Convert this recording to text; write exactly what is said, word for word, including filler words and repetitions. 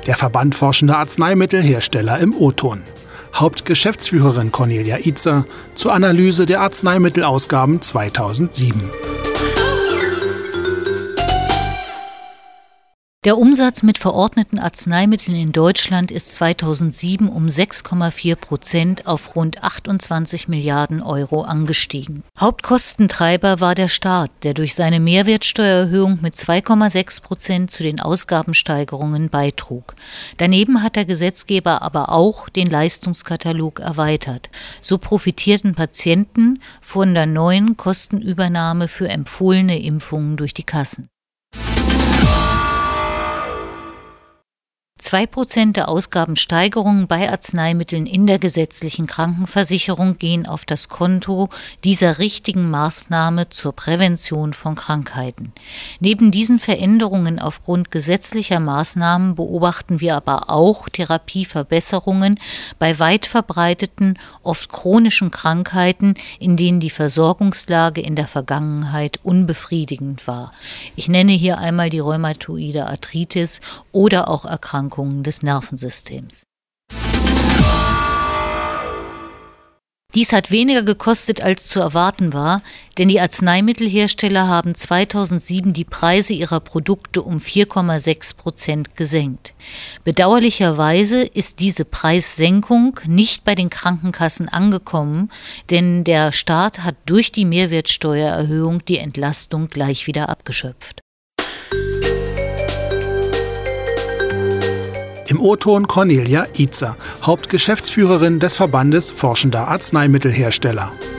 der Verband Forschender Arzneimittelhersteller im O-Ton. Hauptgeschäftsführerin Cornelia Itzer zur Analyse der Arzneimittelausgaben zweitausendsieben. Der Umsatz mit verordneten Arzneimitteln in Deutschland ist zweitausendsieben um sechs Komma vier Prozent auf rund achtundzwanzig Milliarden Euro angestiegen. Hauptkostentreiber war der Staat, der durch seine Mehrwertsteuererhöhung mit zwei Komma sechs Prozent zu den Ausgabensteigerungen beitrug. Daneben hat der Gesetzgeber aber auch den Leistungskatalog erweitert. So profitierten Patienten von der neuen Kostenübernahme für empfohlene Impfungen durch die Kassen. Zwei Prozent der Ausgabensteigerungen bei Arzneimitteln in der gesetzlichen Krankenversicherung gehen auf das Konto dieser richtigen Maßnahme zur Prävention von Krankheiten. Neben diesen Veränderungen aufgrund gesetzlicher Maßnahmen beobachten wir aber auch Therapieverbesserungen bei weit verbreiteten, oft chronischen Krankheiten, in denen die Versorgungslage in der Vergangenheit unbefriedigend war. Ich nenne hier einmal die rheumatoide Arthritis oder auch Erkrankungen des Nervensystems. Dies hat weniger gekostet, als zu erwarten war, denn die Arzneimittelhersteller haben zweitausendsieben die Preise ihrer Produkte um vier Komma sechs Prozent gesenkt. Bedauerlicherweise ist diese Preissenkung nicht bei den Krankenkassen angekommen, denn der Staat hat durch die Mehrwertsteuererhöhung die Entlastung gleich wieder abgeschöpft. Im O-Ton Cornelia Itzer, Hauptgeschäftsführerin des Verbandes Forschender Arzneimittelhersteller.